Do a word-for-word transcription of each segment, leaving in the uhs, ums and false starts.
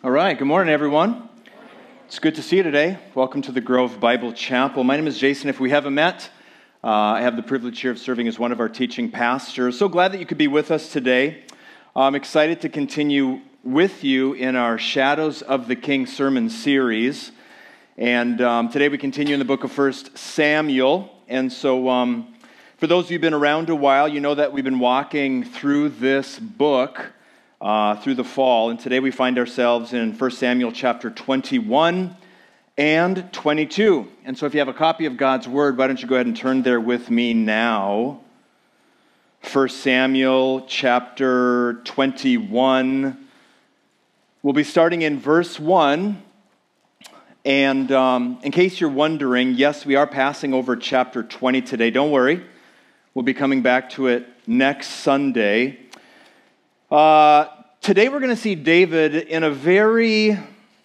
All right, good morning, everyone. It's good to see you today. Welcome to the Grove Bible Chapel. My name is Jason. If we haven't met, uh, I have the privilege here of serving as one of our teaching pastors. So glad that you could be with us today. I'm excited to continue with you in our Shadows of the King sermon series. And um, today we continue in the book of First Samuel. And so um, for those of you who've been around a while, you know that we've been walking through this book Uh, through the fall, and today we find ourselves in First Samuel chapter twenty-one and twenty-two. And so if you have a copy of God's Word, why don't you go ahead and turn there with me now. First Samuel chapter twenty-one. We'll be starting in verse one. And um, in case you're wondering, yes, we are passing over chapter twenty today. Don't worry. We'll be coming back to it next Sunday. Uh, today we're going to see David in a very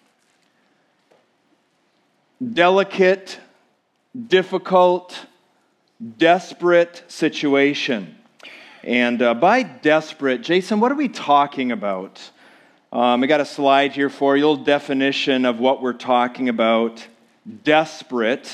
delicate, difficult, desperate situation. And uh, by desperate, Jason, what are we talking about? Um, I got a slide here for you, a little definition of what we're talking about. Desperate.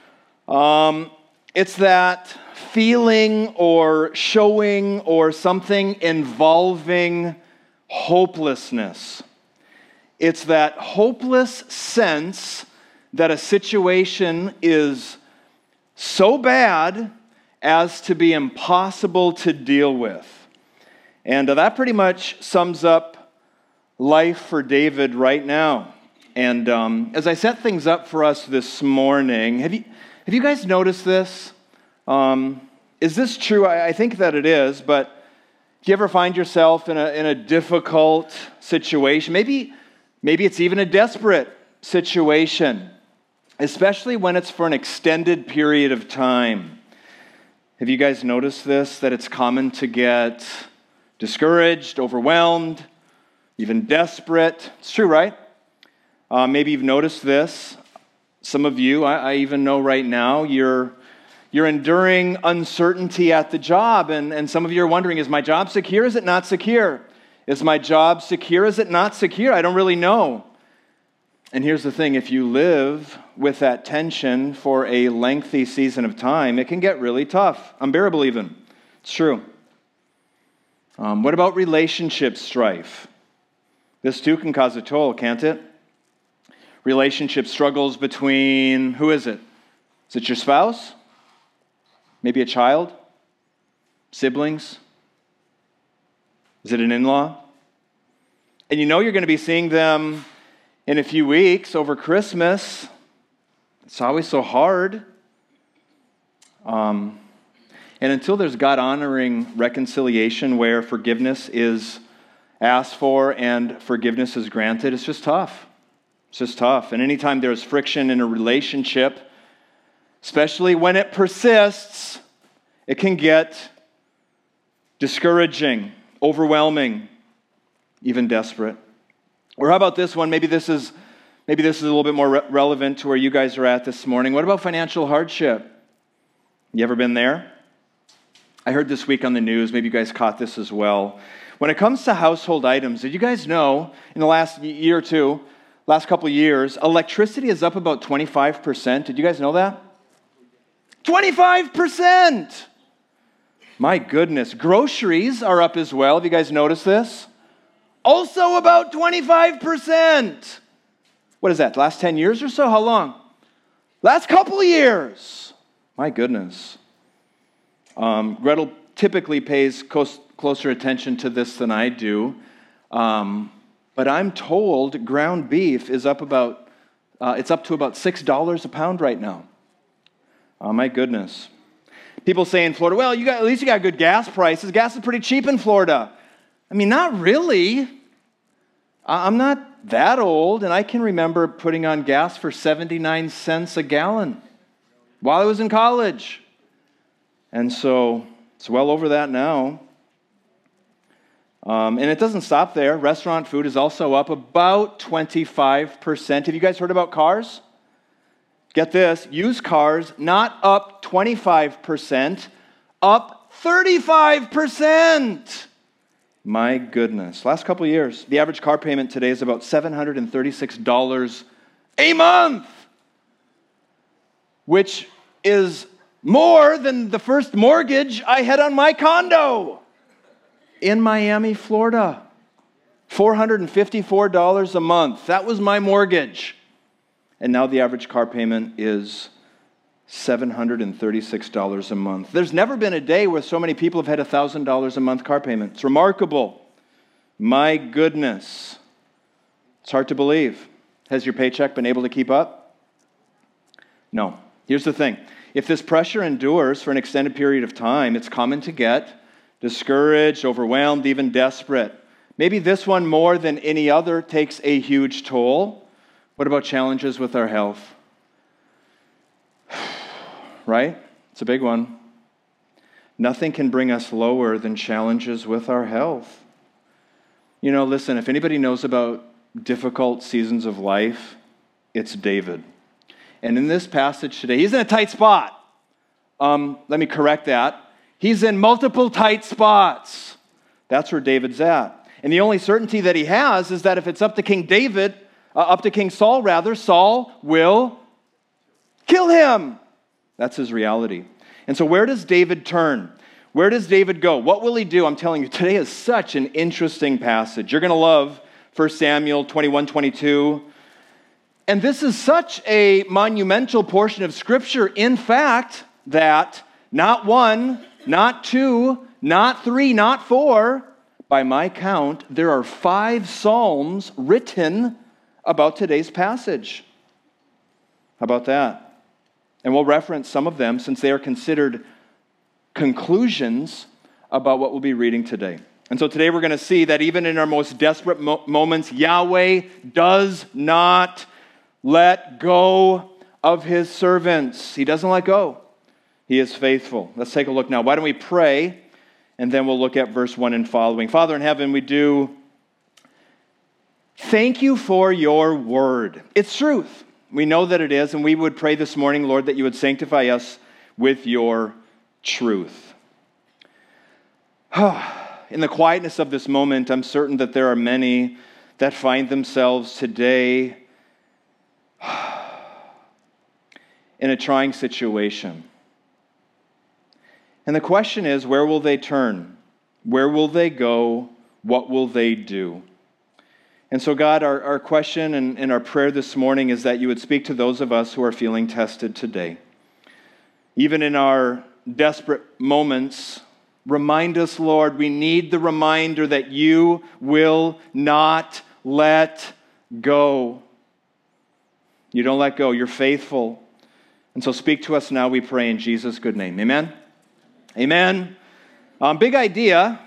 Um, it's that feeling or showing or something involving hopelessness. It's that hopeless sense that a situation is so bad as to be impossible to deal with. And uh, that pretty much sums up life for David right now. And um, as I set things up for us this morning, have you have you guys noticed this? Um, is this true? I, I think that it is, but do you ever find yourself in a in a difficult situation? Maybe, maybe it's even a desperate situation, especially when it's for an extended period of time. Have you guys noticed this, that it's common to get discouraged, overwhelmed, even desperate? It's true, right? Uh, maybe you've noticed this. Some of you, I, I even know right now, you're You're enduring uncertainty at the job, and, and some of you are wondering, is my job secure? Is it not secure? Is my job secure? Is it not secure? I don't really know. And here's the thing, if you live with that tension for a lengthy season of time, it can get really tough, unbearable even. It's true. Um, what about relationship strife? This too can cause a toll, can't it? Relationship struggles between, who is it? Is it your spouse? Maybe a child? Siblings? Is it an in-law? And you know you're going to be seeing them in a few weeks over Christmas. It's always so hard. Um, and until there's God-honoring reconciliation where forgiveness is asked for and forgiveness is granted, it's just tough. It's just tough. And anytime there's friction in a relationship, especially when it persists, it can get discouraging, overwhelming, even desperate. Or how about this one? Maybe this is maybe this is a little bit more re- relevant to where you guys are at this morning. What about financial hardship? You ever been there? I heard this week on the news, maybe you guys caught this as well. When it comes to household items, did you guys know in the last year or two, last couple of years, electricity is up about twenty-five percent. Did you guys know that? twenty-five percent! My goodness. Groceries are up as well. Have you guys noticed this? Also about twenty-five percent. What is that, last ten years or so? How long? Last couple of years. My goodness. Um, Gretel typically pays close, closer attention to this than I do. Um, but I'm told ground beef is up about, uh, it's up to about six dollars a pound right now. Oh, my goodness. People say in Florida, well, you got at least you got good gas prices. Gas is pretty cheap in Florida. I mean, not really. I'm not that old, and I can remember putting on gas for seventy-nine cents a gallon while I was in college. And so it's well over that now. Um, and it doesn't stop there. Restaurant food is also up about twenty-five percent. Have you guys heard about cars? Get this, used cars not up twenty-five percent, up thirty-five percent. My goodness. Last couple of years, the average car payment today is about seven hundred thirty-six dollars a month, which is more than the first mortgage I had on my condo in Miami, Florida. four hundred fifty-four dollars a month. That was my mortgage. And now the average car payment is seven hundred thirty-six dollars a month. There's never been a day where so many people have had a one thousand dollars a month car payment. It's remarkable. My goodness. It's hard to believe. Has your paycheck been able to keep up? No. Here's the thing. If this pressure endures for an extended period of time, it's common to get discouraged, overwhelmed, even desperate. Maybe this one more than any other takes a huge toll. What about challenges with our health? Right? It's a big one. Nothing can bring us lower than challenges with our health. You know, listen, if anybody knows about difficult seasons of life, it's David. And in this passage today, he's in a tight spot. Um, let me correct that. He's in multiple tight spots. That's where David's at. And the only certainty that he has is that if it's up to King David, uh, up to King Saul rather, Saul will kill him. That's his reality. And so where does David turn? Where does David go? What will he do? I'm telling you, today is such an interesting passage. You're going to love First Samuel twenty-one twenty-two. And this is such a monumental portion of Scripture, in fact, that not one, not two, not three, not four, by my count, there are five Psalms written about today's passage. How about that? And we'll reference some of them since they are considered conclusions about what we'll be reading today. And so today we're going to see that even in our most desperate mo- moments, Yahweh does not let go of his servants. He doesn't let go. He is faithful. Let's take a look now. Why don't we pray, and then we'll look at verse one and following. Father in heaven, we do thank you for your word. It's truth. We know that it is, and we would pray this morning, Lord, that you would sanctify us with your truth. In the quietness of this moment, I'm certain that there are many that find themselves today in a trying situation. And the question is, where will they turn? Where will they go? What will they do? And so, God, our, our question and, and our prayer this morning is that you would speak to those of us who are feeling tested today. Even in our desperate moments, remind us, Lord, we need the reminder that you will not let go. You don't let go. You're faithful. And so speak to us now, we pray in Jesus' good name. Amen? Amen. Um, big idea.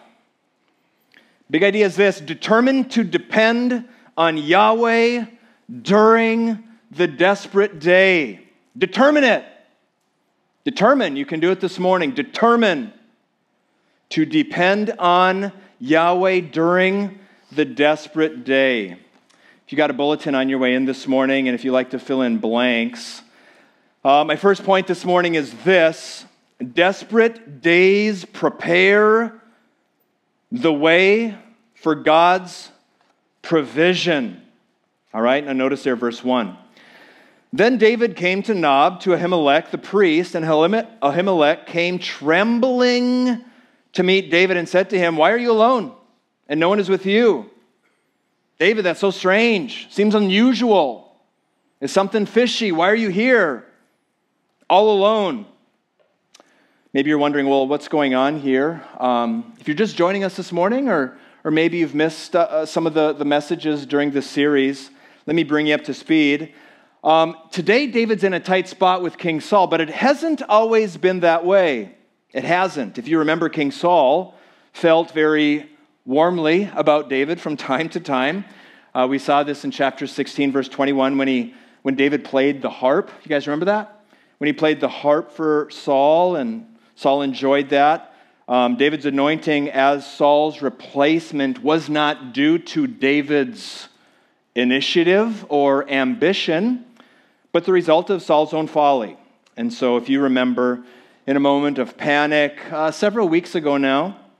Big idea is this: determined to depend on Yahweh during the desperate day. Determine it. Determine. You can do it this morning. Determine to depend on Yahweh during the desperate day. If you got a bulletin on your way in this morning, and if you like to fill in blanks, uh, my first point this morning is this: desperate days prepare the way for God's provision. All right, now notice there, verse one. Then David came to Nob, to Ahimelech the priest, and Ahimelech came trembling to meet David and said to him, "Why are you alone? And no one is with you?" David, that's so strange. Seems unusual. Is something fishy? Why are you here? All alone. Maybe you're wondering, well, what's going on here? Um, if you're just joining us this morning, or or maybe you've missed uh, some of the, the messages during this series, let me bring you up to speed. Um, today, David's in a tight spot with King Saul, but it hasn't always been that way. It hasn't. If you remember, King Saul felt very warmly about David from time to time. Uh, we saw this in chapter sixteen, verse twenty-one, when he when David played the harp. You guys remember that? When he played the harp for Saul, and Saul enjoyed that. Um, David's anointing as Saul's replacement was not due to David's initiative or ambition, but the result of Saul's own folly. And so if you remember, in a moment of panic, uh, several weeks ago now,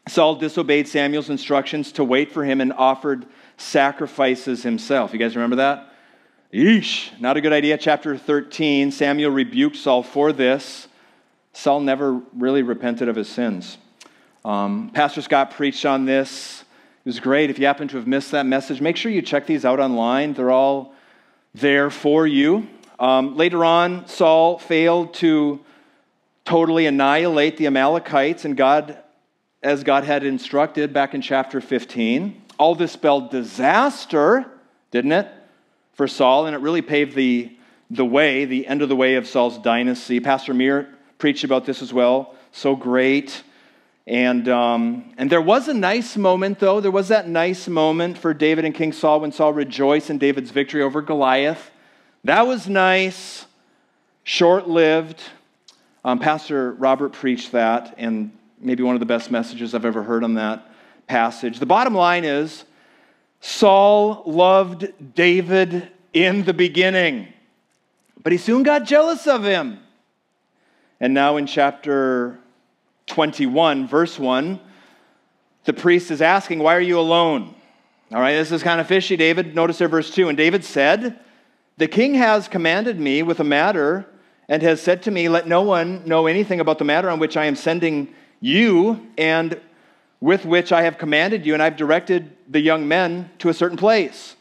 Saul disobeyed Samuel's instructions to wait for him and offered sacrifices himself. You guys remember that? Yeesh, not a good idea. Chapter thirteen, Samuel rebuked Saul for this. Saul never really repented of his sins. Um, Pastor Scott preached on this. It was great. If you happen to have missed that message, make sure you check these out online. They're all there for you. Um, later on, Saul failed to totally annihilate the Amalekites, and God, as God had instructed back in chapter fifteen. All this spelled disaster, didn't it, for Saul, and it really paved the, the way, the end of the way of Saul's dynasty. Pastor Meir preached about this as well. So great. And um, and there was a nice moment, though. There was that nice moment for David and King Saul when Saul rejoiced in David's victory over Goliath. That was nice, short-lived. Um, Pastor Robert preached that, and maybe one of the best messages I've ever heard on that passage. The bottom line is, Saul loved David in the beginning, but he soon got jealous of him. And now in chapter twenty-one, verse one, the priest is asking, why are you alone? All right, this is kind of fishy, David. Notice there, verse two. And David said, the king has commanded me with a matter and has said to me, let no one know anything about the matter on which I am sending you and with which I have commanded you, and I've directed the young men to a certain place.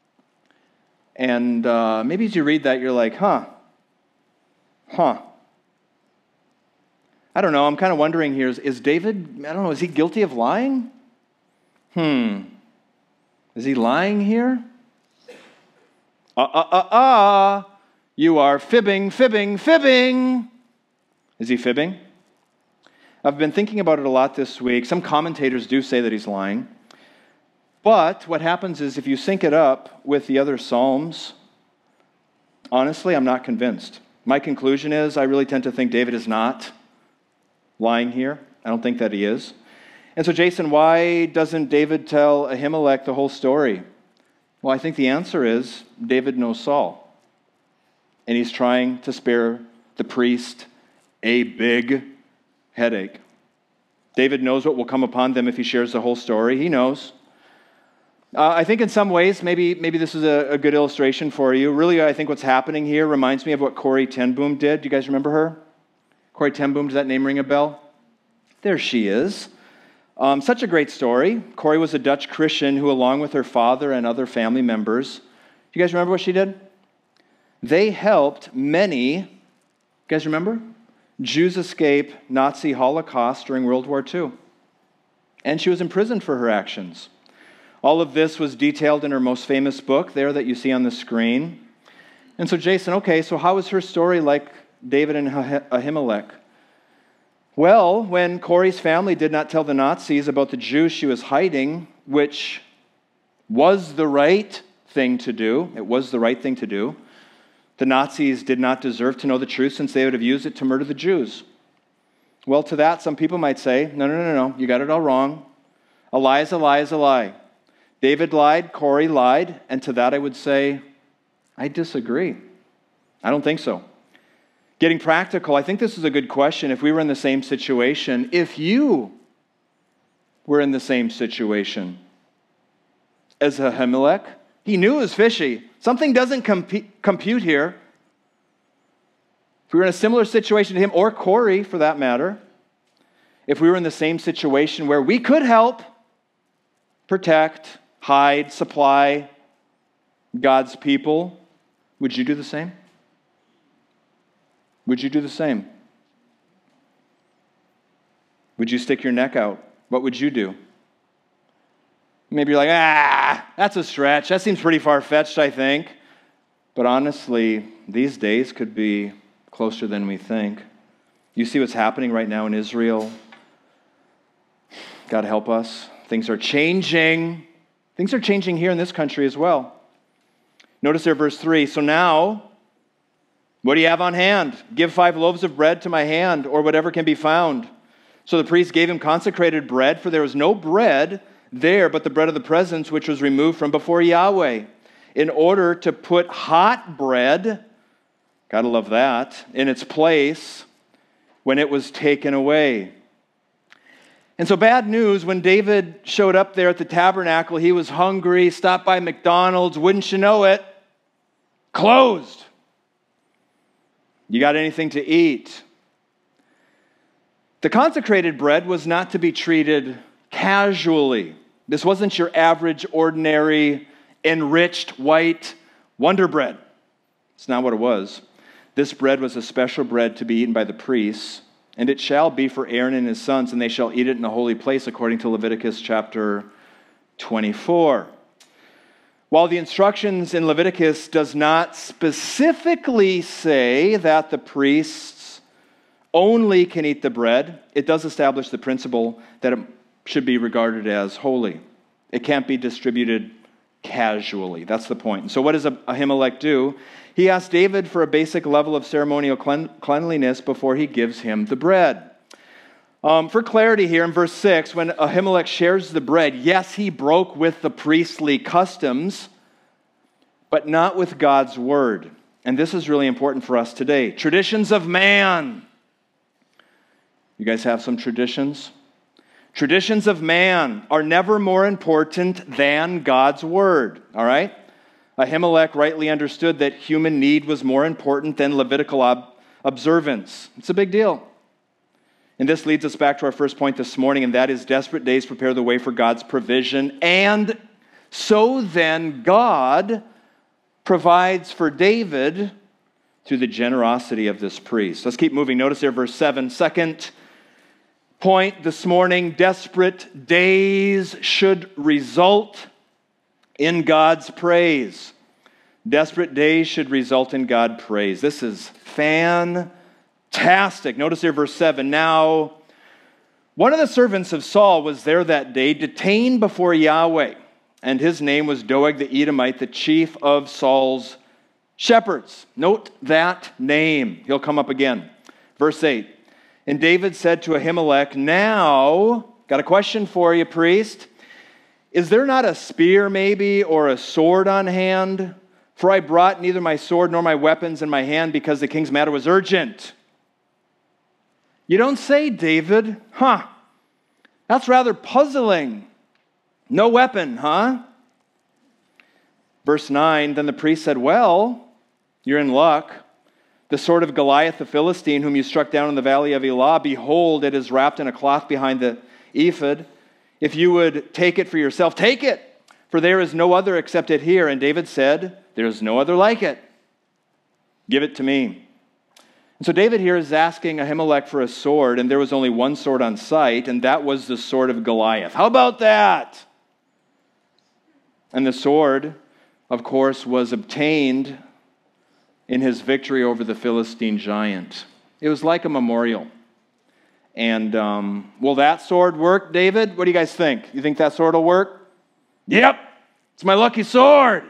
And uh, maybe as you read that, you're like, huh, huh. I don't know, I'm kind of wondering here, is, is David, I don't know, is he guilty of lying? Hmm. Is he lying here? Uh, uh, uh, uh, you are fibbing, fibbing, fibbing. Is he fibbing? I've been thinking about it a lot this week. Some commentators do say that he's lying. But what happens is if you sync it up with the other Psalms, honestly, I'm not convinced. My conclusion is I really tend to think David is not lying here. I don't think that he is. And so, Jason, why doesn't David tell Ahimelech the whole story? Well, I think the answer is David knows Saul. And he's trying to spare the priest a big headache. David knows what will come upon them if he shares the whole story. He knows. Uh, I think in some ways, maybe maybe this is a, a good illustration for you. Really, I think what's happening here reminds me of what Corrie ten Boom did. Do you guys remember her? Corrie ten Boom, does that name ring a bell? There she is. Um, such a great story. Corrie was a Dutch Christian who, along with her father and other family members, do you guys remember what she did? They helped many, you guys remember? Jews escape Nazi Holocaust during World War Two. And she was imprisoned for her actions. All of this was detailed in her most famous book there that you see on the screen. And so, Jason, okay, so how is her story like David and Ahimelech? Well, when Corrie's family did not tell the Nazis about the Jews she was hiding, which was the right thing to do, it was the right thing to do, the Nazis did not deserve to know the truth since they would have used it to murder the Jews. Well, to that, some people might say, no, no, no, no, you got it all wrong. A lie is a lie is a lie. David lied, Corrie lied, and to that I would say, I disagree. I don't think so. Getting practical, I think this is a good question. If we were in the same situation, if you were in the same situation as Ahimelech, he knew it was fishy. Something doesn't comp- compute here. If we were in a similar situation to him, or Corrie for that matter, if we were in the same situation where we could help, protect, hide, supply God's people, would you do the same? Would you do the same? Would you stick your neck out? What would you do? Maybe you're like, ah, that's a stretch. That seems pretty far-fetched, I think. But honestly, these days could be closer than we think. You see what's happening right now in Israel? God help us. Things are changing. Things are changing here in this country as well. Notice there, verse three. So now, what do you have on hand? Give five loaves of bread to my hand, or whatever can be found. So the priest gave him consecrated bread, for there was no bread there but the bread of the presence, which was removed from before Yahweh, in order to put hot bread, gotta love that, in its place when it was taken away. And so bad news, when David showed up there at the tabernacle, he was hungry, stopped by McDonald's, wouldn't you know it, closed. You got anything to eat? The consecrated bread was not to be treated casually. This wasn't your average, ordinary, enriched white Wonder Bread. It's not what it was. This bread was a special bread to be eaten by the priests, and it shall be for Aaron and his sons, and they shall eat it in the holy place, according to Leviticus chapter twenty-four. While the instructions in Leviticus does not specifically say that the priests only can eat the bread, it does establish the principle that it should be regarded as holy. It can't be distributed casually. That's the point. And so what does Ahimelech do? He asks David for a basic level of ceremonial clean- cleanliness before he gives him the bread. Um, for clarity here in verse six, when Ahimelech shares the bread, yes, he broke with the priestly customs, but not with God's word. And this is really important for us today. Traditions of man. You guys have some traditions? Traditions of man are never more important than God's word, all right? Ahimelech rightly understood that human need was more important than Levitical ob- observance. It's a big deal. And this leads us back to our first point this morning, and that is desperate days prepare the way for God's provision. And so then God provides for David through the generosity of this priest. Let's keep moving. Notice there, verse seven. Second point this morning, desperate days should result in God's praise. Desperate days should result in God's praise. This is fantastic. Notice here, verse seven. Now, one of the servants of Saul was there that day, detained before Yahweh, and his name was Doeg the Edomite, the chief of Saul's shepherds. Note that name. He'll come up again. Verse eight. And David said to Ahimelech, now, got a question for you, priest. Is there not a spear maybe or a sword on hand? For I brought neither my sword nor my weapons in my hand because the king's matter was urgent. You don't say, David. Huh. That's rather puzzling. No weapon, huh? Verse nine, then the priest said, well, you're in luck. The sword of Goliath the Philistine, whom you struck down in the valley of Elah, behold, it is wrapped in a cloth behind the ephod. If you would take it for yourself, take it, for there is no other except it here. And David said, there is no other like it. Give it to me. And so David here is asking Ahimelech for a sword, and there was only one sword on site, and that was the sword of Goliath. How about that? And the sword, of course, was obtained in his victory over the Philistine giant. It was like a memorial. And um, will that sword work, David? What do you guys think? You think that sword will work? Yep, it's my lucky sword.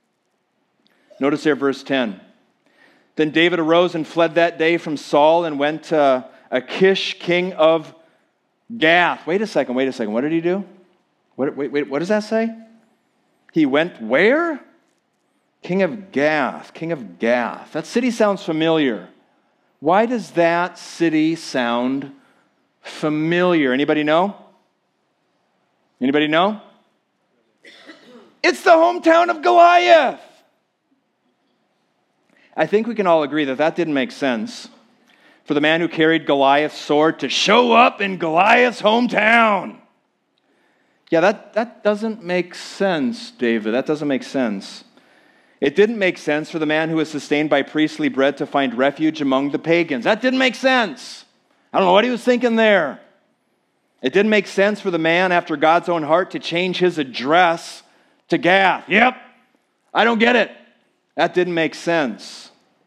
Notice there, verse ten. Then David arose and fled that day from Saul and went to Achish, king of Gath. Wait a second, wait a second. What did he do? What, wait, wait, what does that say? He went where? King of Gath, king of Gath. That city sounds familiar. Why does that city sound familiar? Anybody know? Anybody know? It's the hometown of Goliath. I think we can all agree that that didn't make sense for the man who carried Goliath's sword to show up in Goliath's hometown. Yeah, that, that doesn't make sense, David. That doesn't make sense. It didn't make sense for the man who was sustained by priestly bread to find refuge among the pagans. That didn't make sense. I don't know what he was thinking there. It didn't make sense for the man after God's own heart to change his address to Gath. Yep, I don't get it. That didn't make sense.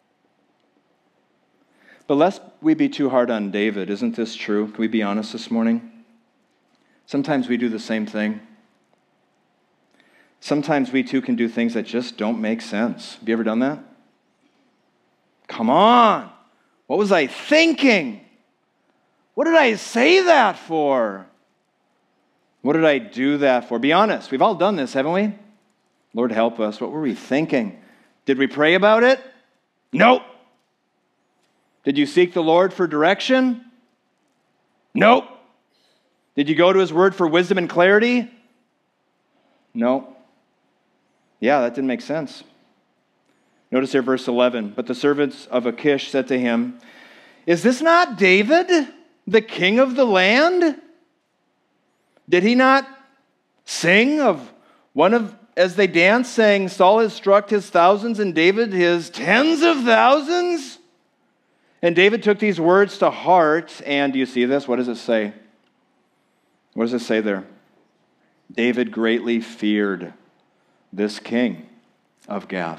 But lest we be too hard on David, isn't this true? Can we be honest this morning? Sometimes we do the same thing. Sometimes we too can do things that just don't make sense. Have you ever done that? Come on. What was I thinking? What did I say that for? What did I do that for? Be honest. We've all done this, haven't we? Lord help us. What were we thinking? Did we pray about it? Nope. Did you seek the Lord for direction? Nope. Did you go to his word for wisdom and clarity? No. Yeah, that didn't make sense. Notice here verse eleven. But the servants of Achish said to him, is this not David, the king of the land? Did he not sing of one of, as they danced, saying, Saul has struck his thousands and David his tens of thousands? And David took these words to heart, and do you see this? What does it say? What does it say there? David greatly feared this king of Gath.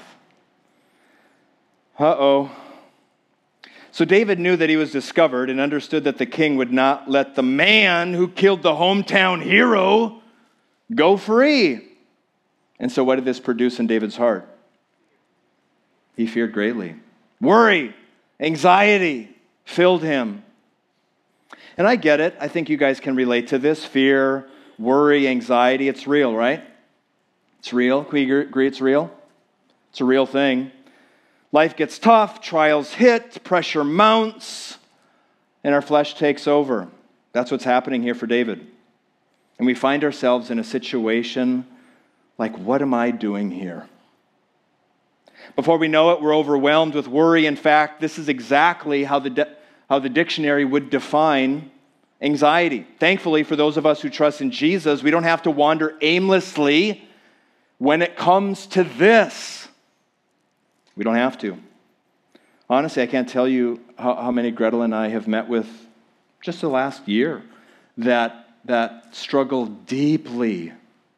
Uh-oh. So David knew that he was discovered and understood that the king would not let the man who killed the hometown hero go free. And so what did this produce in David's heart? He feared greatly. Worry, anxiety filled him. And I get it. I think you guys can relate to this. Fear, worry, anxiety. It's real, right? It's real. Can we agree it's real? It's a real thing. Life gets tough, trials hit, pressure mounts, and our flesh takes over. That's what's happening here for David. And we find ourselves in a situation like, what am I doing here? Before we know it, we're overwhelmed with worry. In fact, this is exactly how the, de- how the dictionary would define anxiety. Thankfully, for those of us who trust in Jesus, we don't have to wander aimlessly when it comes to this. We don't have to. Honestly, I can't tell you how, how many Gretel and I have met with just the last year that, that struggle deeply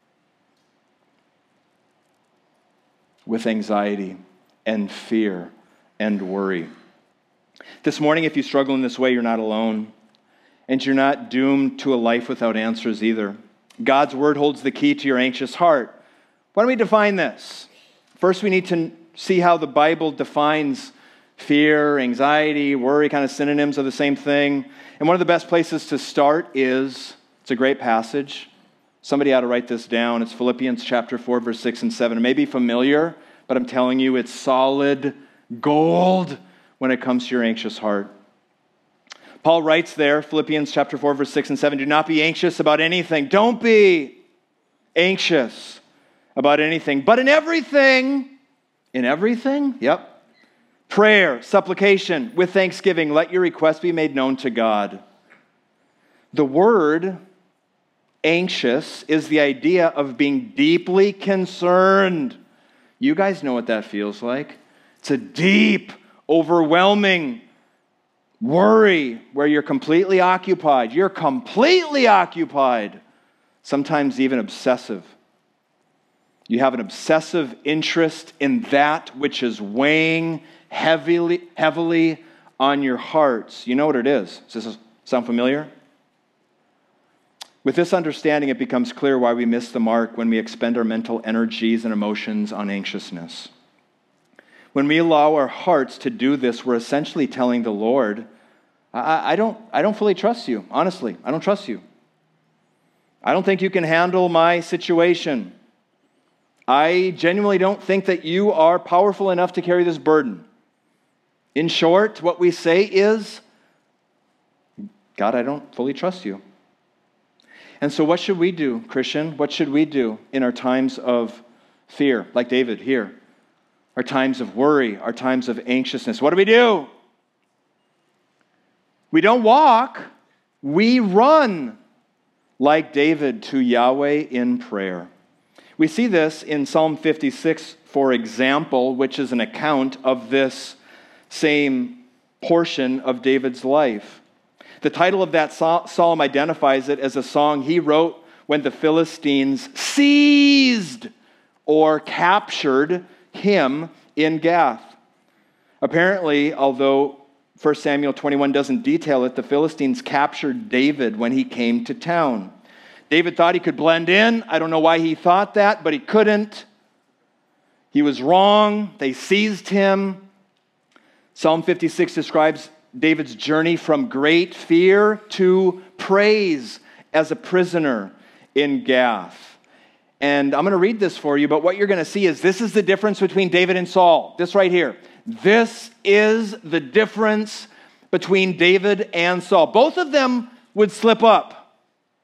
with anxiety and fear and worry. This morning, if you struggle in this way, you're not alone. And you're not doomed to a life without answers either. God's word holds the key to your anxious heart. Why don't we define this? First, we need to see how the Bible defines fear, anxiety, worry, kind of synonyms of the same thing. And one of the best places to start is, it's a great passage. Somebody ought to write this down. It's Philippians chapter four, verse six and seven. It may be familiar, but I'm telling you, it's solid gold when it comes to your anxious heart. Paul writes there, Philippians chapter four, verse six and seven, do not be anxious about anything. Don't be anxious about anything, but in everything, in everything, yep, prayer, supplication, with thanksgiving, let your requests be made known to God. The word anxious is the idea of being deeply concerned. You guys know what that feels like. It's a deep, overwhelming worry where you're completely occupied. You're completely occupied. Sometimes even obsessive. You have an obsessive interest in that which is weighing heavily, heavily on your hearts. You know what it is. Does this sound familiar? With this understanding, it becomes clear why we miss the mark when we expend our mental energies and emotions on anxiousness. When we allow our hearts to do this, we're essentially telling the Lord, I, I, don't, I don't fully trust you. Honestly, I don't trust you. I don't think you can handle my situation. I genuinely don't think that you are powerful enough to carry this burden. In short, what we say is, God, I don't fully trust you. And so what should we do, Christian? What should we do in our times of fear, like David here? Our times of worry, our times of anxiousness. What do we do? We don't walk, we run like David to Yahweh in prayer. We see this in Psalm fifty-six, for example, which is an account of this same portion of David's life. The title of that psalm identifies it as a song he wrote when the Philistines seized or captured him in Gath. Apparently, although First Samuel twenty-one doesn't detail it, the Philistines captured David when he came to town. David thought he could blend in. I don't know why he thought that, but he couldn't. He was wrong. They seized him. Psalm fifty-six describes David's journey from great fear to praise as a prisoner in Gath. And I'm going to read this for you, but what you're going to see is this is the difference between David and Saul. This right here. This is the difference between David and Saul. Both of them would slip up.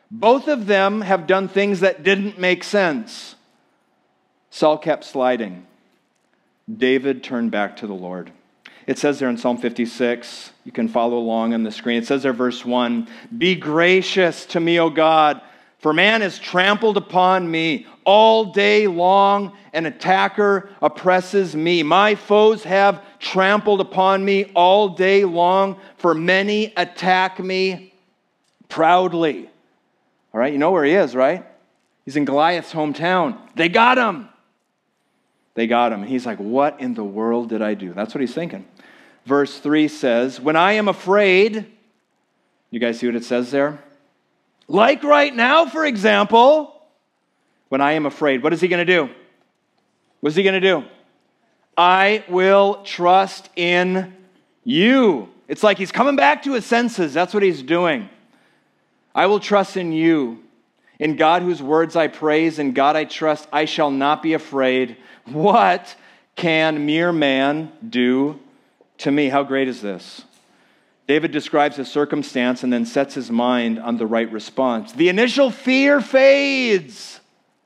Both of them have done things that didn't make sense. Saul kept sliding. David turned back to the Lord. It says there in Psalm fifty-six, you can follow along on the screen. It says there, verse one, "Be gracious to me, O God, for man has trampled upon me all day long. An attacker oppresses me. My foes have trampled upon me all day long, for many attack me proudly." All right, you know where he is, right? He's in Goliath's hometown. They got him. They got him. And he's like, what in the world did I do? That's what he's thinking. Verse three says, "When I am afraid," you guys see what it says there? Like right now, for example, when I am afraid, what is he going to do? What is he going to do? "I will trust in you." It's like he's coming back to his senses. That's what he's doing. "I will trust in you. In God whose words I praise, in God I trust, I shall not be afraid. What can mere man do to me?" How great is this? David describes his circumstance and then sets his mind on the right response. The initial fear fades.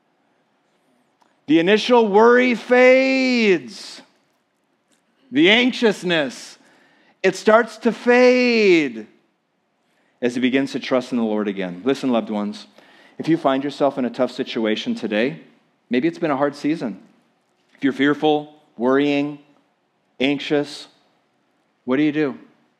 The initial worry fades. The anxiousness, it starts to fade as he begins to trust in the Lord again. Listen, loved ones, if you find yourself in a tough situation today, maybe it's been a hard season. If you're fearful, worrying, anxious, what do you do?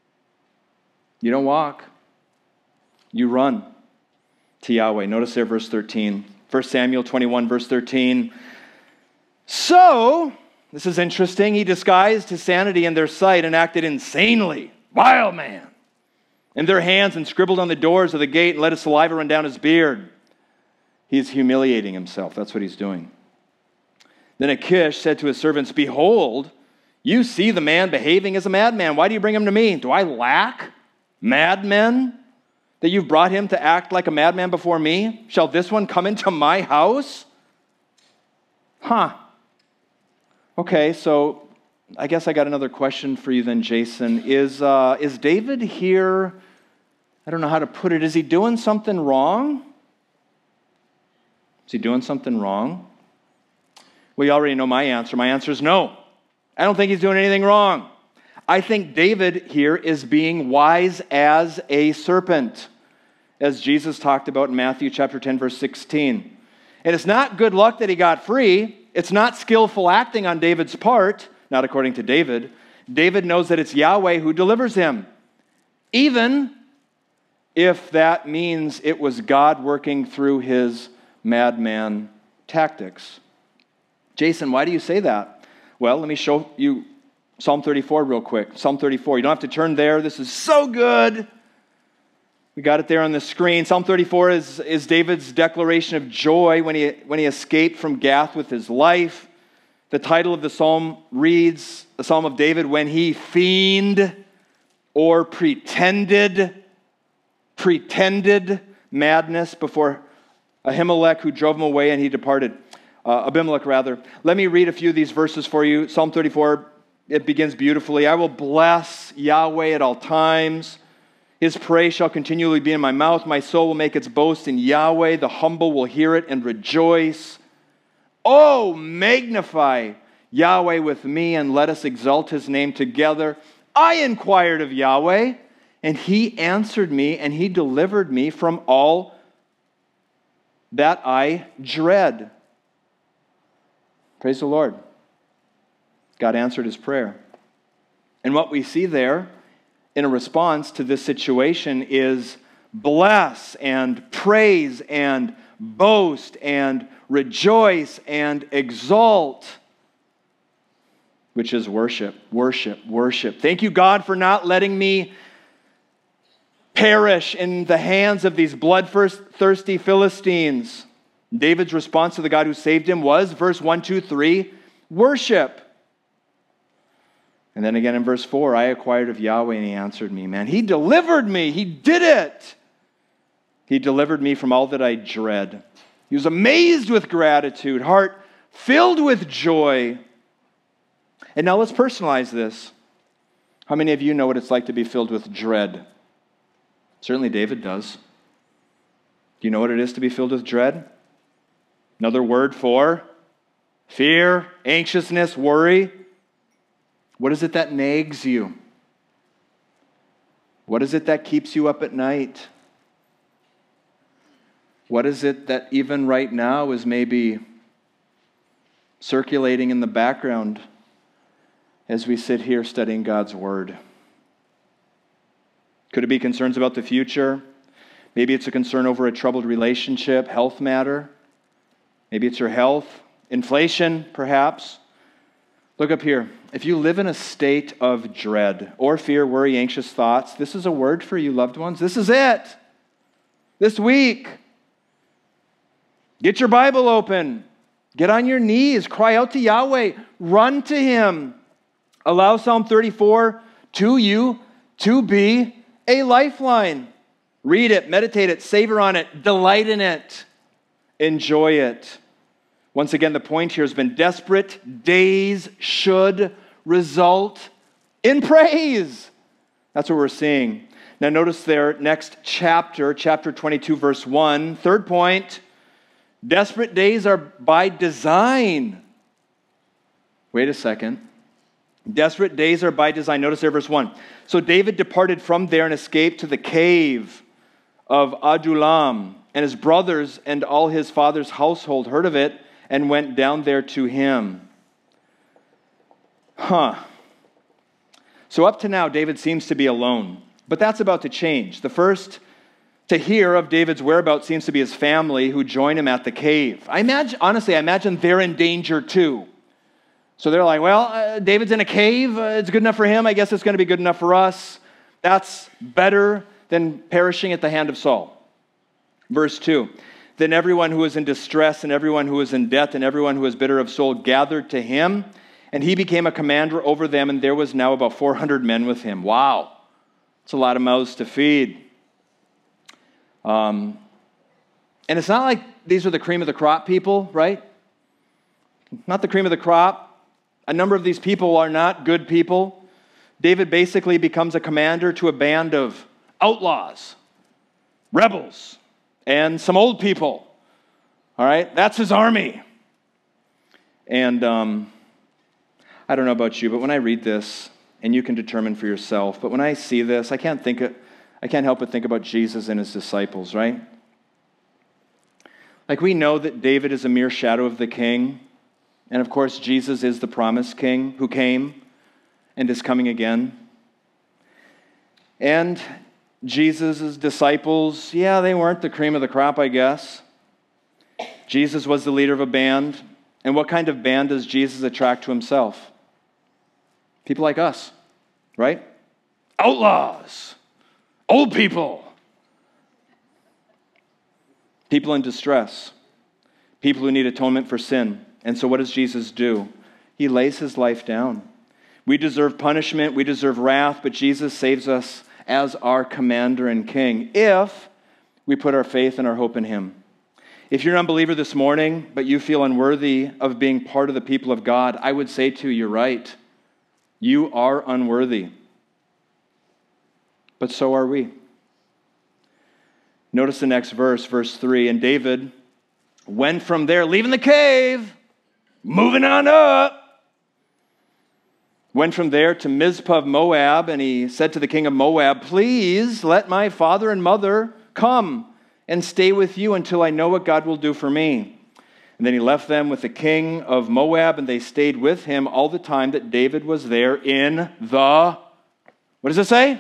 You don't walk. You run to Yahweh. Notice there, verse thirteen. First Samuel twenty-one, verse thirteen. "So," this is interesting, "he disguised his sanity in their sight and acted insanely. Vile man. In their hands and scribbled on the doors of the gate and let his saliva run down his beard." He's humiliating himself. That's what he's doing. Then Achish said to his servants, "Behold, you see the man behaving as a madman. Why do you bring him to me? Do I lack madmen that you've brought him to act like a madman before me? Shall this one come into my house?" Huh. Okay, so I guess I got another question for you then, Jason. Is, uh, is David here, I don't know how to put it, is he doing something wrong? Is he doing something wrong? Well, you already know my answer. My answer is no. I don't think he's doing anything wrong. I think David here is being wise as a serpent, as Jesus talked about in Matthew chapter ten, verse sixteen. And it's not good luck that he got free. It's not skillful acting on David's part, not according to David. David knows that it's Yahweh who delivers him, even if that means it was God working through his madman tactics. Jason, why do you say that? Well, let me show you Psalm thirty-four real quick. Psalm thirty-four. You don't have to turn there. This is so good. We got it there on the screen. Psalm thirty-four is, is David's declaration of joy when he, when he escaped from Gath with his life. The title of the psalm reads, the Psalm of David, when he feigned or pretended, pretended madness before Ahimelech, who drove him away, and he departed. Uh, Abimelech, rather. Let me read a few of these verses for you. Psalm thirty-four, it begins beautifully. "I will bless Yahweh at all times. His praise shall continually be in my mouth. My soul will make its boast in Yahweh. The humble will hear it and rejoice. Oh, magnify Yahweh with me, and let us exalt his name together. I inquired of Yahweh, and he answered me, and he delivered me from all that I dread." Praise the Lord. God answered his prayer. And what we see there in a response to this situation is bless and praise and boast and rejoice and exalt, which is worship, worship, worship. Thank you, God, for not letting me perish in the hands of these bloodthirsty Philistines. David's response to the God who saved him was, verse one, two, three, worship. And then again in verse four, I inquired of Yahweh and he answered me. Man, he delivered me. He did it. He delivered me from all that I dread. He was amazed with gratitude, heart filled with joy. And now let's personalize this. How many of you know what it's like to be filled with dread? Certainly David does. Do you know what it is to be filled with dread? Another word for fear, anxiousness, worry. What is it that nags you? What is it that keeps you up at night? What is it that even right now is maybe circulating in the background as we sit here studying God's Word? Could it be concerns about the future? Maybe it's a concern over a troubled relationship, health matter. Maybe it's your health, inflation, perhaps. Look up here. If you live in a state of dread or fear, worry, anxious thoughts, this is a word for you, loved ones. This is it. This week, get your Bible open. Get on your knees. Cry out to Yahweh. Run to Him. Allow Psalm thirty-four to you to be a lifeline. Read it, meditate it, savor on it, delight in it, enjoy it. Once again, the point here has been desperate days should result in praise. That's what we're seeing. Now notice there, next chapter, chapter twenty-two, verse one, third point, desperate days are by design. Wait a second. Desperate days are by design. Notice there, verse one. So David departed from there and escaped to the cave of Adullam, and his brothers and all his father's household heard of it and went down there to him. Huh. So up to now, David seems to be alone, but that's about to change. The first to hear of David's whereabouts seems to be his family who join him at the cave. I imagine, honestly, I imagine they're in danger too. So they're like, well, uh, David's in a cave. Uh, it's good enough for him. I guess it's going to be good enough for us. That's better than perishing at the hand of Saul. Verse two, then everyone who was in distress and everyone who was in debt and everyone who was bitter of soul gathered to him, and he became a commander over them, and there was now about four hundred men with him. Wow. It's a lot of mouths to feed. Um, and it's not like these are the cream of the crop people, right? Not the cream of the crop. A number of these people are not good people. David basically becomes a commander to a band of outlaws, rebels, and some old people. All right? That's his army. And um, I don't know about you, but when I read this, and you can determine for yourself, but when I see this, I can't think of, I can't help but think about Jesus and his disciples, right? Like, we know that David is a mere shadow of the king. And of course, Jesus is the promised king who came and is coming again. And Jesus' disciples, yeah, they weren't the cream of the crop, I guess. Jesus was the leader of a band. And what kind of band does Jesus attract to himself? People like us, right? Outlaws, old people, people in distress, people who need atonement for sin. And so what does Jesus do? He lays his life down. We deserve punishment, we deserve wrath, but Jesus saves us as our commander and king if we put our faith and our hope in him. If you're an unbeliever this morning, but you feel unworthy of being part of the people of God, I would say to you, you're right. You are unworthy. But so are we. Notice the next verse, verse three. And David went from there, leaving the cave, moving on up. Went from there to Mizpah of Moab, and he said to the king of Moab, please let my father and mother come and stay with you until I know what God will do for me. And then he left them with the king of Moab, and they stayed with him all the time that David was there in the, what does it say?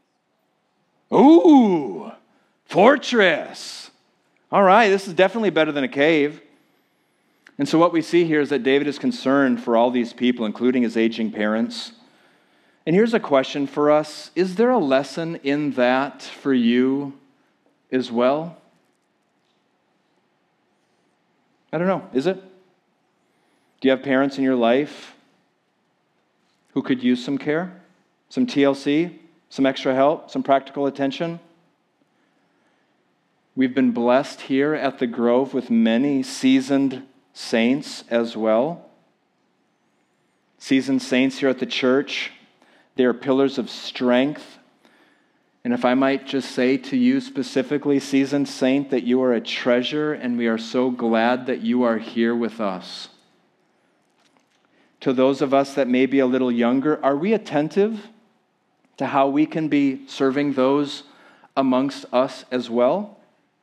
Ooh, fortress. All right, this is definitely better than a cave. And so what we see here is that David is concerned for all these people, including his aging parents. And here's a question for us. Is there a lesson in that for you as well? I don't know. Is it? Do you have parents in your life who could use some care, some T L C, some extra help, some practical attention? We've been blessed here at the Grove with many seasoned saints as well. Seasoned saints here at the church. They are pillars of strength And if I might just say to you specifically, seasoned saint, that you are a treasure, and we are so glad that you are here with us. To those of us that may be a little younger, are we attentive to how we can be serving those amongst us as well?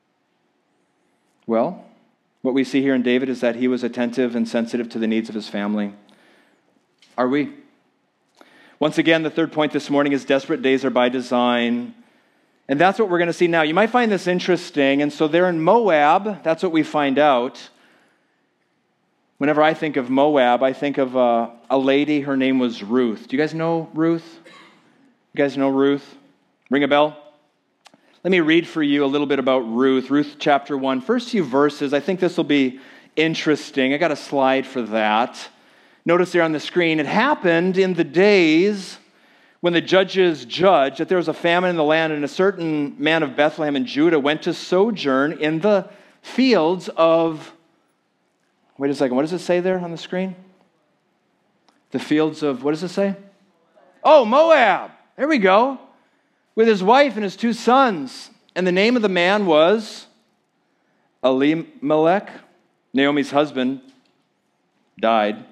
Well, what we see here in David is that he was attentive and sensitive to the needs of his family. Are we? Once again, the third point this morning is desperate days are by design. And that's what we're going to see now. You might find this interesting. And so they're in Moab. That's what we find out. Whenever I think of Moab, I think of uh, a lady. Her name was Ruth. Do you guys know Ruth? You guys know Ruth? Ring a bell? Let me read for you a little bit about Ruth. Ruth chapter one. First few verses. I think this will be interesting. I got a slide for that. Notice there on the screen, it happened in the days when the judges judged that there was a famine in the land, and a certain man of Bethlehem in Judah went to sojourn in the fields of, wait a second, what does it say there on the screen? The fields of, what does it say? Oh, Moab. There we go. With his wife and his two sons. And the name of the man was Elimelech. Naomi's husband died.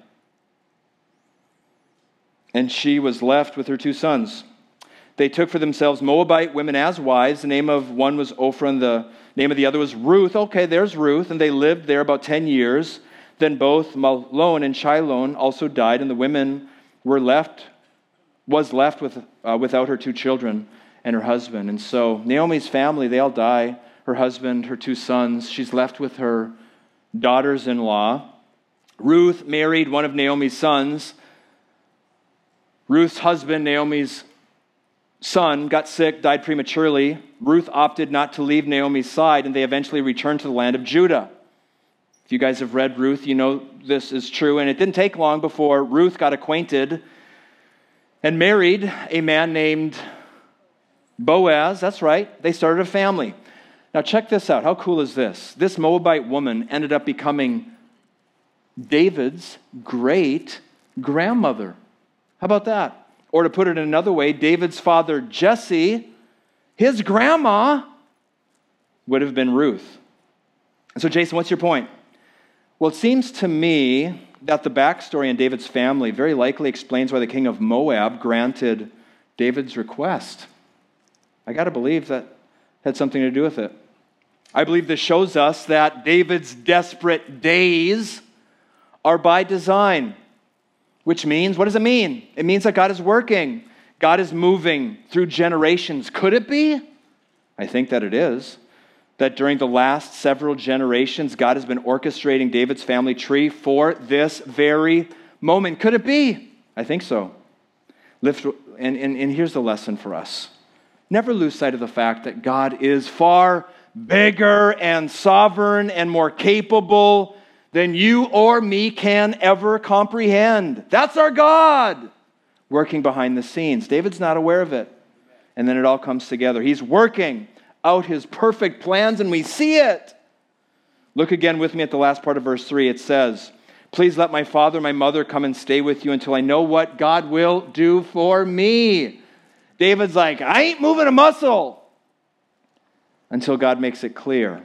And she was left with her two sons. They took for themselves Moabite women as wives. The name of one was Ophrah, and the name of the other was Ruth. Okay, there's Ruth. And they lived there about ten years. Then both Mahlon and Chilion also died, and the women were left, was left with uh, without her two children and her husband. And so Naomi's family, they all die. Her husband, her two sons. She's left with her daughters-in-law. Ruth married one of Naomi's sons. Ruth's husband, Naomi's son, got sick, died prematurely. Ruth opted not to leave Naomi's side, and they eventually returned to the land of Judah. If you guys have read Ruth, you know this is true. And it didn't take long before Ruth got acquainted and married a man named Boaz. That's right. They started a family. Now check this out. How cool is this? This Moabite woman ended up becoming David's great grandmother. How about that? Or to put it another way, David's father Jesse, his grandma would have been Ruth. And so Jason, what's your point? Well, it seems to me that the backstory in David's family very likely explains why the king of Moab granted David's request. I got to believe that had something to do with it. I believe this shows us that David's desperate days are by design. Which means, what does it mean? It means that God is working. God is moving through generations. Could it be? I think that it is. That during the last several generations, God has been orchestrating David's family tree for this very moment. Could it be? I think so. Lift, and, and, and here's the lesson for us. Never lose sight of the fact that God is far bigger and sovereign and more capable than you or me can ever comprehend. That's our God working behind the scenes. David's not aware of it. And then it all comes together. He's working out his perfect plans, and we see it. Look again with me at the last part of verse three. It says, "Please let my father and my mother come and stay with you until I know what God will do for me." David's like, I ain't moving a muscle until God makes it clear.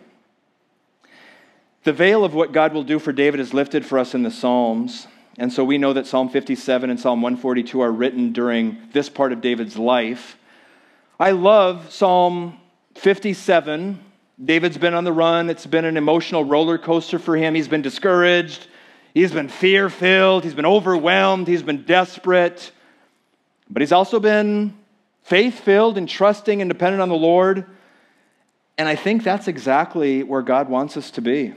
The veil of what God will do for David is lifted for us in the Psalms. And so we know that Psalm fifty-seven and Psalm one forty-two are written during this part of David's life. I love Psalm fifty-seven. David's been on the run. It's been an emotional roller coaster for him. He's been discouraged. He's been fear-filled. He's been overwhelmed. He's been desperate. But he's also been faith-filled and trusting and dependent on the Lord. And I think that's exactly where God wants us to be.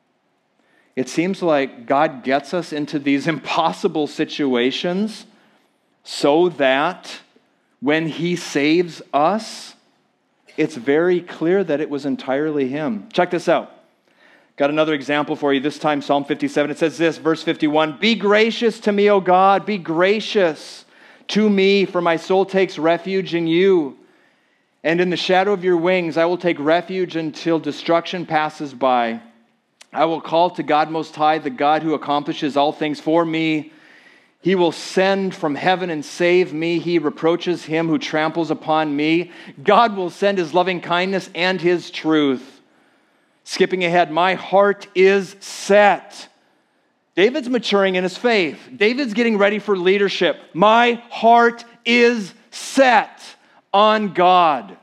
It seems like God gets us into these impossible situations so that when He saves us, it's very clear that it was entirely Him. Check this out. Got another example for you. This time, Psalm fifty-seven. It says this, verse fifty-one, "Be gracious to me, O God, be gracious to me, for my soul takes refuge in you. And in the shadow of your wings, I will take refuge until destruction passes by. I will call to God Most High, the God who accomplishes all things for me. He will send from heaven and save me. He reproaches him who tramples upon me. God will send his loving kindness and his truth. Skipping ahead, my heart is set. David's maturing in his faith. David's getting ready for leadership. My heart is set on God.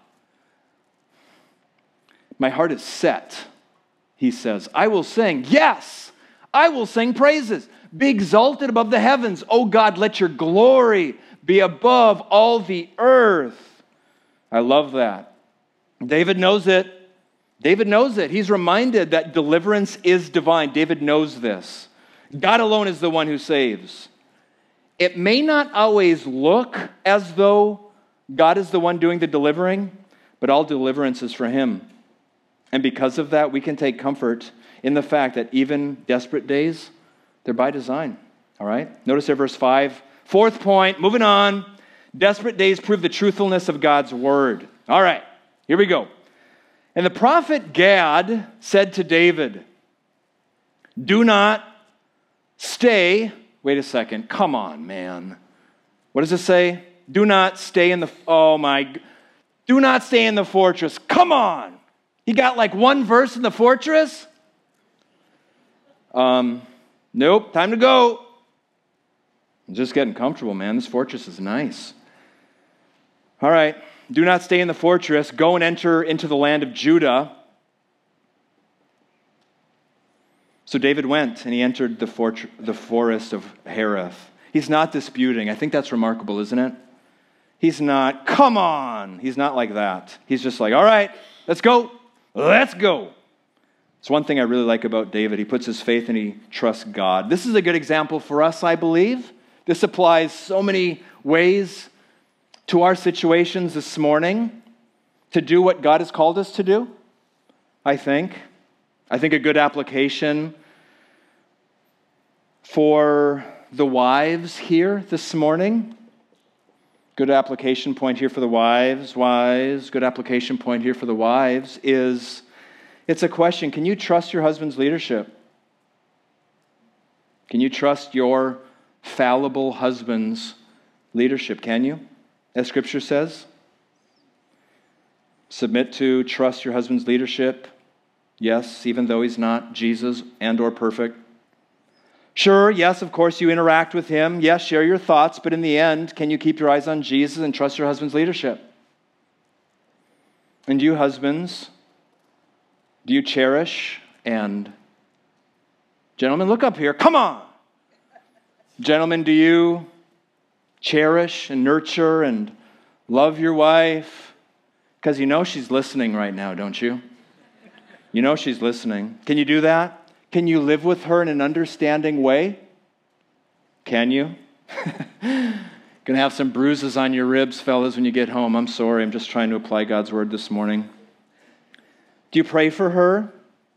My heart is set, he says. I will sing. Yes, I will sing praises. Be exalted above the heavens. Oh God, let your glory be above all the earth. I love that. David knows it. David knows it. He's reminded that deliverance is divine. David knows this. God alone is the one who saves. It may not always look as though God is the one doing the delivering, but all deliverance is for him. And because of that, we can take comfort in the fact that even desperate days, they're by design. All right? Notice there, verse five. Fourth point, moving on. Desperate days prove the truthfulness of God's word. All right, here we go. And the prophet Gad said to David, do not stay. Wait a second. Come on, man. What does it say? Do not stay in the, oh my, do not stay in the fortress. Come on. He got like one verse in the fortress? Um, nope, time to go. I'm just getting comfortable, man. This fortress is nice. All right, do not stay in the fortress. Go and enter into the land of Judah. So David went, and he entered the, fort- the forest of Hereth. He's not disputing. I think that's remarkable, isn't it? He's not, come on. He's not like that. He's just like, all right, let's go. Let's go. It's one thing I really like about David. He puts his faith and he trusts God. This is a good example for us, I believe. This applies so many ways to our situations this morning to do what God has called us to do, I think. I think a good application for the wives here this morning. Good application point here for the wives. Wives, good application point here for the wives is, it's a question, can you trust your husband's leadership? Can you trust your fallible husband's leadership? Can you? As Scripture says. Submit to, trust your husband's leadership. Yes, even though he's not Jesus and or perfect. Sure, yes, of course, you interact with him. Yes, share your thoughts, but in the end, can you keep your eyes on Jesus and trust your husband's leadership? And you husbands, do you cherish and... Gentlemen, look up here. Come on! Gentlemen, do you cherish and nurture and love your wife? Because you know she's listening right now, don't you? You know she's listening. Can you do that? Can you live with her in an understanding way? Can you? Gonna have some bruises on your ribs, fellas, when you get home. I'm sorry. I'm just trying to apply God's word this morning. Do you pray for her?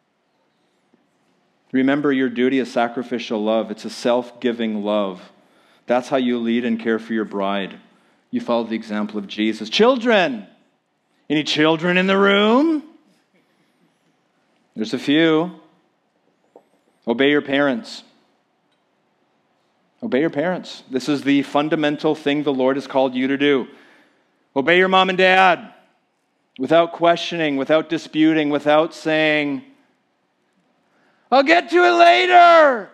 Remember, your duty is sacrificial love. It's a self-giving love. That's how you lead and care for your bride. You follow the example of Jesus. Children! Any children in the room? There's a few. Obey your parents. Obey your parents. This is the fundamental thing the Lord has called you to do. Obey your mom and dad without questioning, without disputing, without saying, I'll get to it later.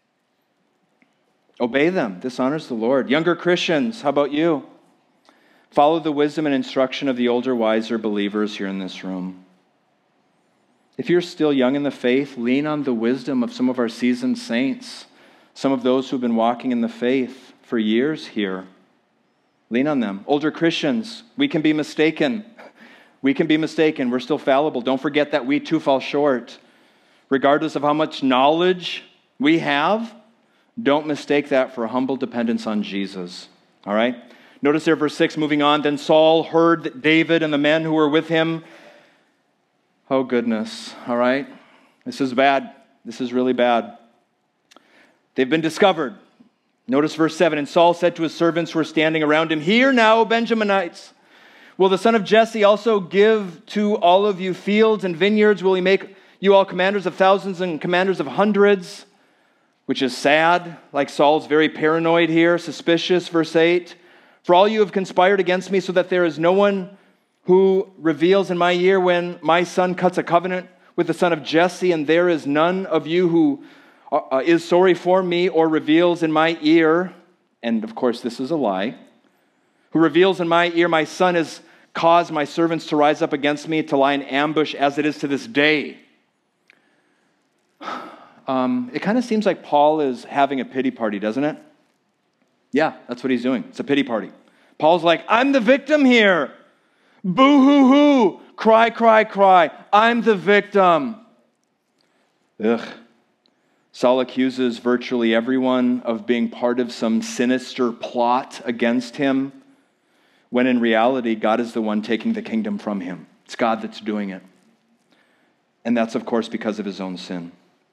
Obey them. This honors the Lord. Younger Christians, how about you? Follow the wisdom and instruction of the older, wiser believers here in this room. If you're still young in the faith, lean on the wisdom of some of our seasoned saints, some of those who've been walking in the faith for years here. Lean on them. Older Christians, we can be mistaken. We can be mistaken. We're still fallible. Don't forget that we too fall short. Regardless of how much knowledge we have, don't mistake that for a humble dependence on Jesus. All right? Notice there, verse six, moving on. Then Saul heard that David and the men who were with him. Oh, goodness. All right? This is bad. This is really bad. They've been discovered. Notice verse seven. And Saul said to his servants who were standing around him, Hear now, Benjaminites. Will the son of Jesse also give to all of you fields and vineyards? Will he make you all commanders of thousands and commanders of hundreds? which is sad, like Saul's very paranoid here, suspicious, verse eight. For all you have conspired against me so that there is no one who reveals in my ear when my son cuts a covenant with the son of Jesse, and there is none of you who uh, is sorry for me or reveals in my ear, and of course this is a lie, who reveals in my ear my son has caused my servants to rise up against me to lie in ambush as it is to this day. Um, it kind of seems like Paul is having a pity party, doesn't it? Yeah, that's what he's doing. It's a pity party. Paul's like, I'm the victim here. Boo-hoo-hoo. Cry, cry, cry. I'm the victim. Ugh. Saul accuses virtually everyone of being part of some sinister plot against him, when in reality, God is the one taking the kingdom from him. It's God that's doing it. And that's, of course, because of his own sin.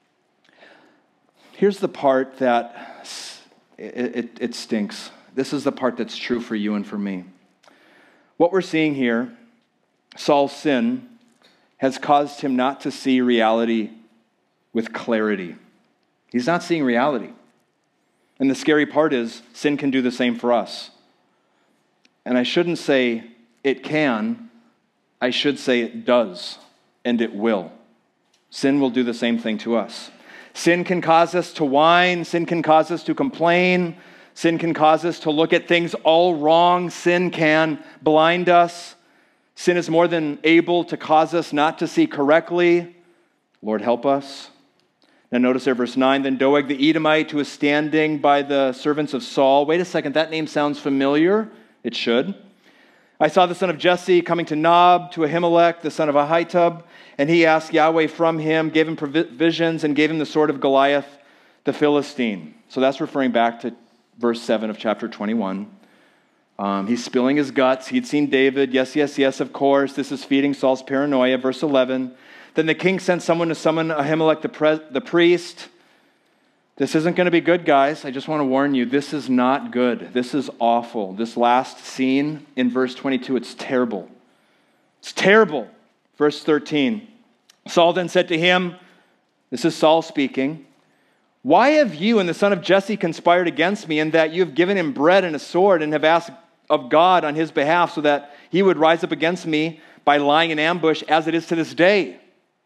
Here's the part that it, it, it stinks. This is the part that's true for you and for me. What we're seeing here, Saul's sin has caused him not to see reality with clarity. He's not seeing reality. And the scary part is, sin can do the same for us. And I shouldn't say it can, I should say it does, and it will. Sin will do the same thing to us. Sin can cause us to whine. Sin can cause us to complain. Sin can cause us to look at things all wrong. Sin can blind us. Sin is more than able to cause us not to see correctly. Lord, help us. Now notice there, verse nine, then Doeg the Edomite, who was standing by the servants of Saul. Wait a second, that name sounds familiar. It should. I saw the son of Jesse coming to Nob, to Ahimelech, the son of Ahitub, and he asked Yahweh from him, gave him provisions, and gave him the sword of Goliath, the Philistine. So that's referring back to verse seven of chapter twenty-one. Um, he's spilling his guts. He'd seen David. Yes, yes, yes, of course. This is feeding Saul's paranoia. Verse eleven. Then the king sent someone to summon Ahimelech the, pre- the priest. This isn't going to be good, guys. I just want to warn you. This is not good. This is awful. This last scene in verse twenty-two, it's terrible. It's terrible. Verse thirteen. Saul then said to him, this is Saul speaking, why have you and the son of Jesse conspired against me in that you have given him bread and a sword and have asked of God on his behalf so that he would rise up against me by lying in ambush as it is to this day?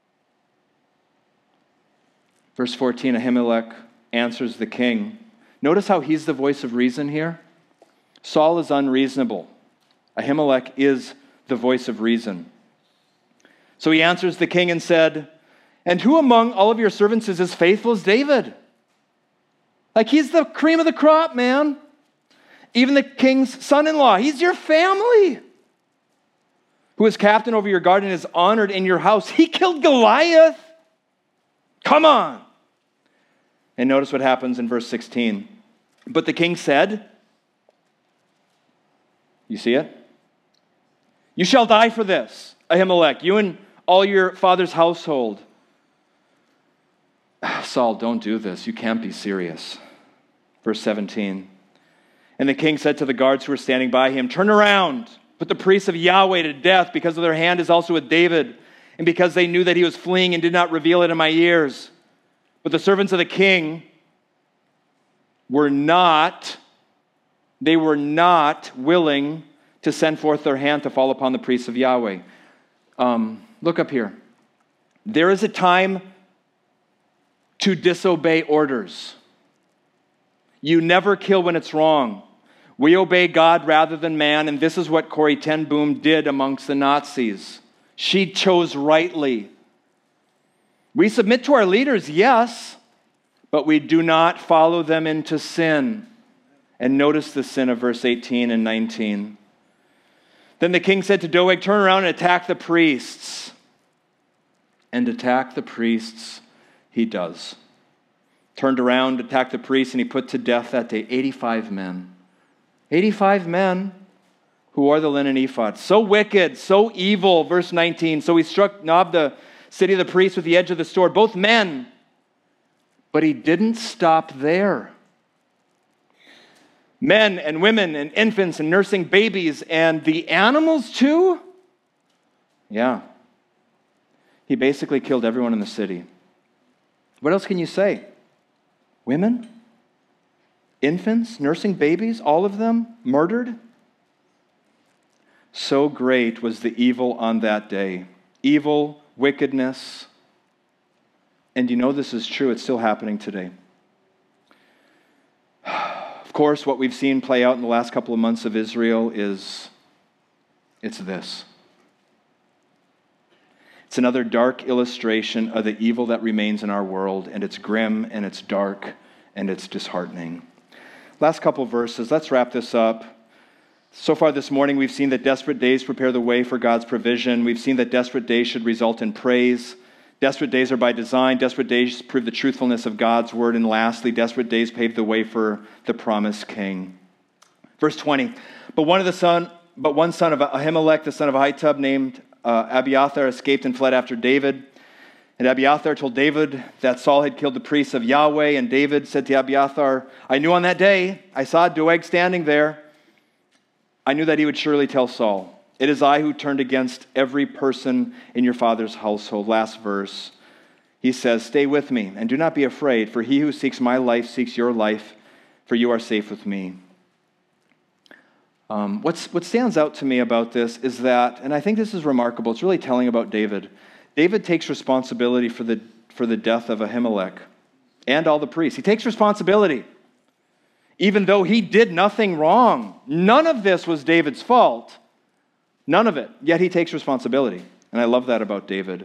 Verse fourteen, Ahimelech answers the king. Notice how he's the voice of reason here. Saul is unreasonable. Ahimelech is the voice of reason. So he answers the king and said, and who among all of your servants is as faithful as David? Like, he's the cream of the crop, man. Even the king's son-in-law, he's your family. Who is captain over your guard and is honored in your house. He killed Goliath. Come on. And notice what happens in verse sixteen. But the king said, you see it? You shall die for this, Ahimelech, you and all your father's household. Saul, don't do this. You can't be serious. Verse seventeen. And the king said to the guards who were standing by him, turn around, put the priests of Yahweh to death, because of their hand is also with David, and because they knew that he was fleeing and did not reveal it in my ears. But the servants of the king were not, they were not willing to send forth their hand to fall upon the priests of Yahweh. Um, look up here. There is a time to disobey orders. You never kill when it's wrong. We obey God rather than man, and this is what Corrie ten Boom did amongst the Nazis. She chose rightly. We submit to our leaders, yes, but we do not follow them into sin. And notice the sin of verse eighteen and nineteen. Then the king said to Doeg, turn around and attack the priests. And attack the priests he does. Turned around, attacked the priests, and he put to death that day eighty-five men. eighty-five men who wore the linen ephod. So wicked, so evil. Verse nineteen. So he struck Nob, the city of the priests, with the edge of the sword, both men. But he didn't stop there. Men and women and infants and nursing babies and the animals too? Yeah. He basically killed everyone in the city. What else can you say? women, infants, nursing babies, all of them murdered. So great was the evil on that day. Evil, wickedness. And you know this is true. It's still happening today. Of course, what we've seen play out in the last couple of months of Israel is, it's this. It's another dark illustration of the evil that remains in our world, and it's grim, and it's dark, and it's disheartening. Last couple of verses. Let's wrap this up. So far this morning, we've seen that desperate days prepare the way for God's provision. We've seen that desperate days should result in praise. Desperate days are by design. Desperate days prove the truthfulness of God's word. And lastly, desperate days pave the way for the promised king. Verse twenty, but one of the son, but one son of Ahimelech, the son of Ahitub, named uh, Abiathar, escaped and fled after David. And Abiathar told David that Saul had killed the priests of Yahweh. And David said to Abiathar, I knew on that day, I saw Doeg standing there. I knew that he would surely tell Saul, it is I who turned against every person in your father's household. Last verse, he says, stay with me and do not be afraid, for he who seeks my life seeks your life, for you are safe with me. Um, what's, what stands out to me about this is that, and I think this is remarkable, it's really telling about David. David takes responsibility for the, for the death of Ahimelech and all the priests. He takes responsibility. Even though he did nothing wrong. None of this was David's fault. None of it. Yet he takes responsibility. And I love that about David.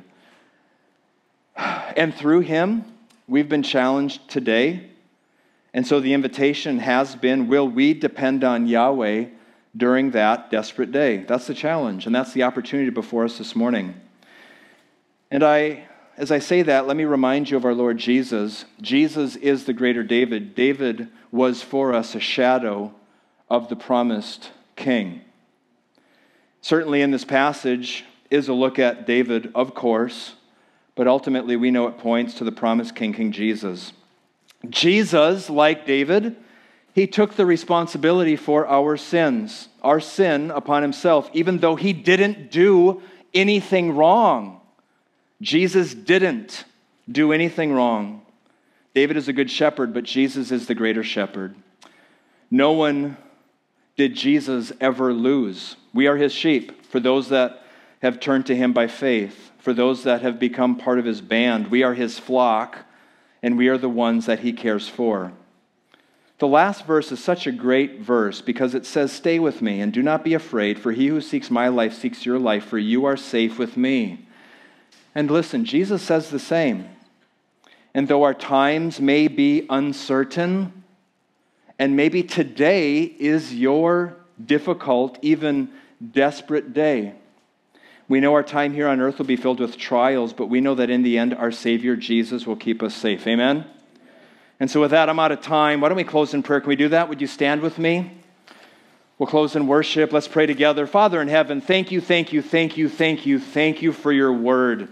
And through him, we've been challenged today. And so the invitation has been, will we depend on Yahweh during that desperate day? That's the challenge. And that's the opportunity before us this morning. And I, as I say that, let me remind you of our Lord Jesus. Jesus is the greater David. David was for us a shadow of the promised king. Certainly in this passage is a look at David, of course, but ultimately we know it points to the promised king, King Jesus. Jesus, like David, he took the responsibility for our sins, our sin upon himself, even though he didn't do anything wrong. Jesus didn't do anything wrong. David is a good shepherd, but Jesus is the greater shepherd. No one did Jesus ever lose. We are his sheep. For those that have turned to him by faith, for those that have become part of his band, we are his flock, and we are the ones that he cares for. The last verse is such a great verse because it says, stay with me and do not be afraid, for he who seeks my life seeks your life, for you are safe with me. And listen, Jesus says the same. And though our times may be uncertain, and maybe today is your difficult, even desperate day, we know our time here on earth will be filled with trials, but we know that in the end, our Savior Jesus will keep us safe. Amen? And so with that, I'm out of time. Why don't we close in prayer? Can we do that? Would you stand with me? We'll close in worship. Let's pray together. Father in heaven, thank you, thank you, thank you, thank you, thank you for your word.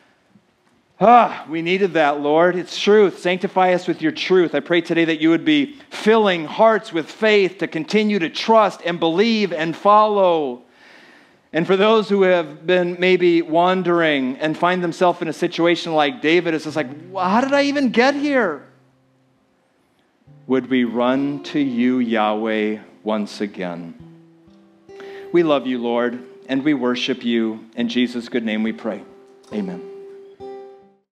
Ah, we needed that, Lord. It's truth. Sanctify us with your truth. I pray today that you would be filling hearts with faith to continue to trust and believe and follow. And for those who have been maybe wandering and find themselves in a situation like David, it's just like, well, how did I even get here? Would we run to you, Yahweh, once again? We love you, Lord, and we worship you. In Jesus' good name we pray. Amen.